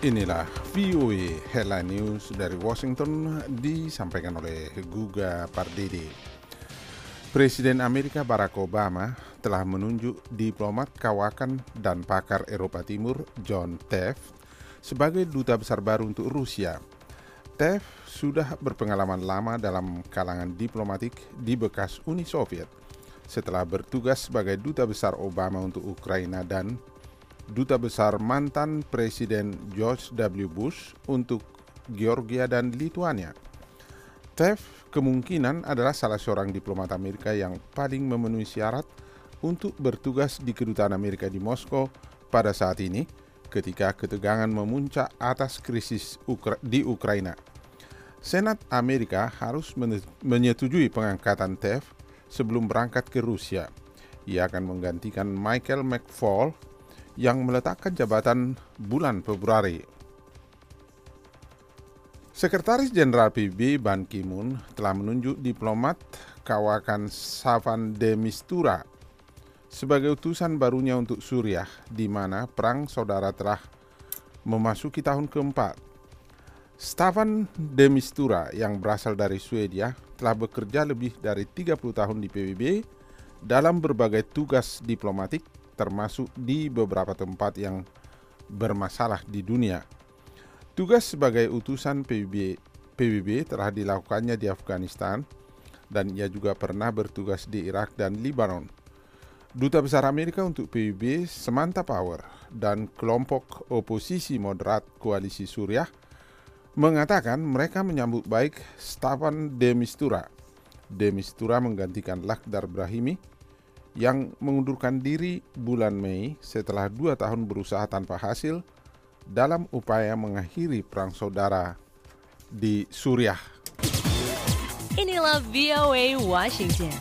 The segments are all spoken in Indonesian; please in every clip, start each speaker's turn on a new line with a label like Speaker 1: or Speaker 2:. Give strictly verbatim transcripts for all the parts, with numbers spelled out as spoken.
Speaker 1: Inilah V O A Headline News dari Washington disampaikan oleh Guga Pardede. Presiden Amerika Barack Obama telah menunjuk diplomat kawakan dan pakar Eropa Timur John Tefft sebagai duta besar baru untuk Rusia. Tefft sudah berpengalaman lama dalam kalangan diplomatik di bekas Uni Soviet setelah bertugas sebagai duta besar Obama untuk Ukraina dan duta besar mantan Presiden George W. Bush untuk Georgia dan Lituania. Tefft kemungkinan adalah salah seorang diplomat Amerika yang paling memenuhi syarat untuk bertugas di kedutaan Amerika di Moskow pada saat ini ketika ketegangan memuncak atas krisis Ukra- di Ukraina. Senat Amerika harus menyetujui pengangkatan Tefft sebelum berangkat ke Rusia. Ia akan menggantikan Michael McFaul yang meletakkan jabatan bulan Februari. Sekretaris Jenderal P B B Ban Ki-moon telah menunjuk diplomat kawakan Staffan de Mistura sebagai utusan barunya untuk Suriah, di mana perang saudara telah memasuki tahun keempat. Staffan de Mistura yang berasal dari Swedia telah bekerja lebih dari tiga puluh tahun di P B B dalam berbagai tugas diplomatik, termasuk di beberapa tempat yang bermasalah di dunia. Tugas sebagai utusan P B B, P B B telah dilakukannya di Afghanistan dan ia juga pernah bertugas di Irak dan Lebanon. Duta besar Amerika untuk P B B, Samantha Power, dan kelompok oposisi moderat koalisi Suriah mengatakan mereka menyambut baik Staffan de Mistura. De Mistura menggantikan Lakhdar Brahimi yang mengundurkan diri bulan Mei setelah dua tahun berusaha tanpa hasil dalam upaya mengakhiri perang saudara di Suriah.
Speaker 2: Inilah V O A Washington.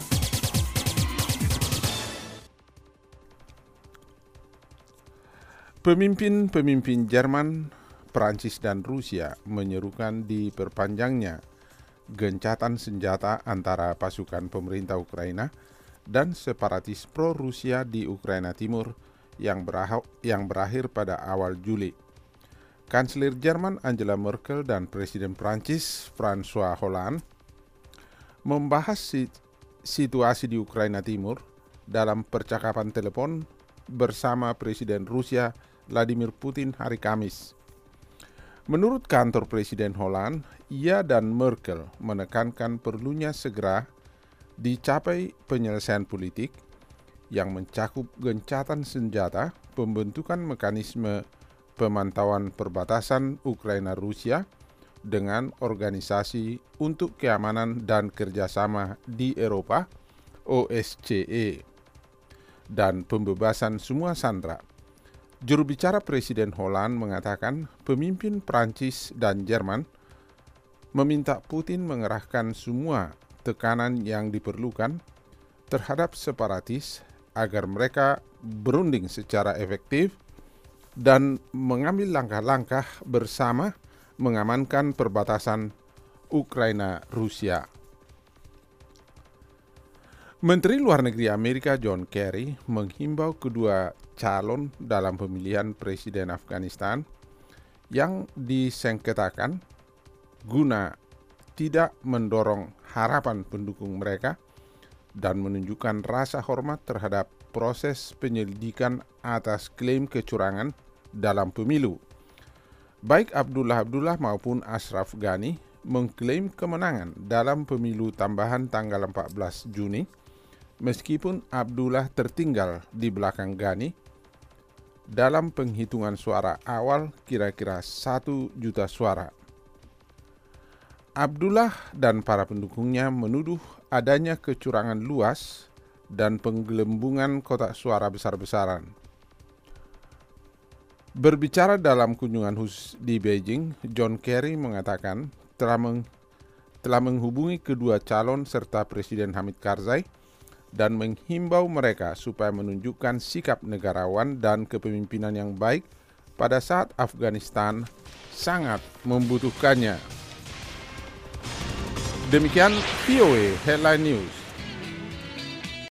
Speaker 1: Pemimpin-pemimpin Jerman, Prancis, dan Rusia menyerukan diperpanjangnya gencatan senjata antara pasukan pemerintah Ukraina dan separatis pro-Rusia di Ukraina Timur yang, berah- yang berakhir pada awal Juli. Kanselir Jerman Angela Merkel dan Presiden Prancis François Hollande membahas si- situasi di Ukraina Timur dalam percakapan telepon bersama Presiden Rusia Vladimir Putin hari Kamis. Menurut kantor Presiden Hollande, ia dan Merkel menekankan perlunya segera dicapai penyelesaian politik yang mencakup gencatan senjata, pembentukan mekanisme pemantauan perbatasan Ukraina-Rusia dengan Organisasi untuk Keamanan dan Kerjasama di Eropa, O S C E, dan pembebasan semua sandera. Juru bicara Presiden Hollande mengatakan pemimpin Prancis dan Jerman meminta Putin mengerahkan semua tekanan yang diperlukan terhadap separatis agar mereka berunding secara efektif dan mengambil langkah-langkah bersama mengamankan perbatasan Ukraina-Rusia. Menteri Luar Negeri Amerika John Kerry menghimbau kedua calon dalam pemilihan presiden Afghanistan yang disengketakan guna tidak mendorong harapan pendukung mereka dan menunjukkan rasa hormat terhadap proses penyelidikan atas klaim kecurangan dalam pemilu. Baik Abdullah Abdullah maupun Ashraf Ghani mengklaim kemenangan dalam pemilu tambahan tanggal empat belas Juni, meskipun Abdullah tertinggal di belakang Ghani dalam penghitungan suara awal kira-kira satu juta suara. Abdullah dan para pendukungnya menuduh adanya kecurangan luas dan penggelembungan kotak suara besar-besaran. Berbicara dalam kunjungan khusus di Beijing, John Kerry mengatakan telah, meng, telah menghubungi kedua calon serta Presiden Hamid Karzai dan menghimbau mereka supaya menunjukkan sikap negarawan dan kepemimpinan yang baik pada saat Afghanistan sangat membutuhkannya. Demikian V O A Headline News.